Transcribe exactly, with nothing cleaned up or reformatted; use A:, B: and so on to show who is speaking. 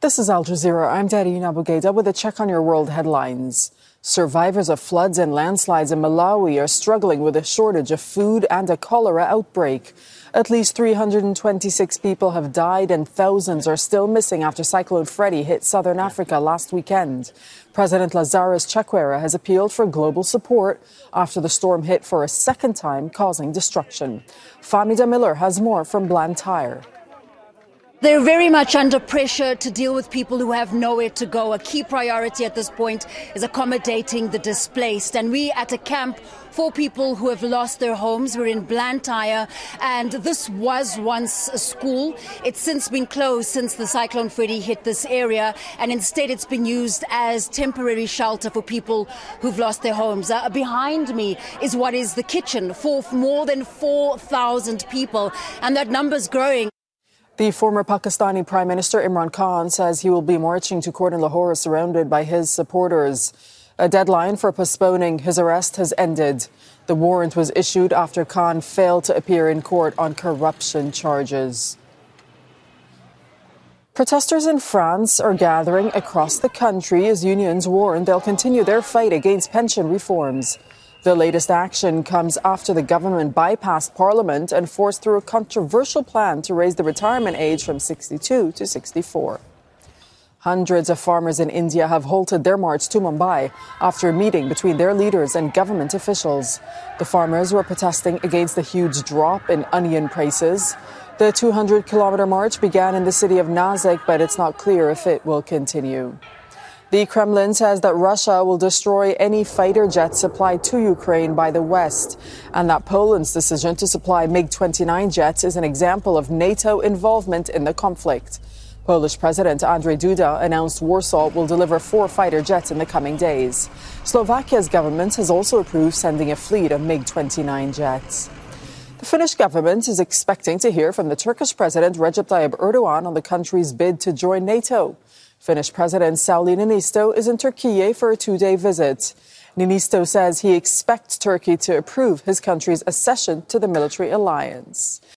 A: This is Al Jazeera. I'm Darina Bougaida with a check on your world headlines. Survivors of floods and landslides in Malawi are struggling with a shortage of food and a cholera outbreak. At least three hundred twenty-six people have died and thousands are still missing after Cyclone Freddy hit southern Africa last weekend. President Lazarus Chakwera has appealed for global support after the storm hit for a second time, causing destruction. Famida Miller has more from Blantyre.
B: They're very much under pressure to deal with people who have nowhere to go. A key priority at this point is accommodating the displaced. And we at a camp for people who have lost their homes. We're in Blantyre, and this was once a school. It's since been closed since the Cyclone Freddy hit this area, and instead it's been used as temporary shelter for people who've lost their homes. Uh, behind me is what is the kitchen for more than four thousand people, and that number's growing.
A: The former Pakistani Prime Minister Imran Khan says he will be marching to court in Lahore surrounded by his supporters. A deadline for postponing his arrest has ended. The warrant was issued after Khan failed to appear in court on corruption charges. Protesters in France are gathering across the country as unions warn they'll continue their fight against pension reforms. The latest action comes after the government bypassed Parliament and forced through a controversial plan to raise the retirement age from sixty-two to sixty-four. Hundreds of farmers in India have halted their march to Mumbai after a meeting between their leaders and government officials. The farmers were protesting against the huge drop in onion prices. The two hundred kilometer march began in the city of Nashik, but it's not clear if it will continue. The Kremlin says that Russia will destroy any fighter jets supplied to Ukraine by the West, and that Poland's decision to supply MiG twenty-nine jets is an example of NATO involvement in the conflict. Polish President Andrzej Duda announced Warsaw will deliver four fighter jets in the coming days. Slovakia's government has also approved sending a fleet of MiG twenty-nine jets. The Finnish government is expecting to hear from the Turkish President Recep Tayyip Erdogan on the country's bid to join NATO. Finnish President Sauli Niinisto is in Turkey for a two-day visit. Niinisto says he expects Turkey to approve his country's accession to the military alliance.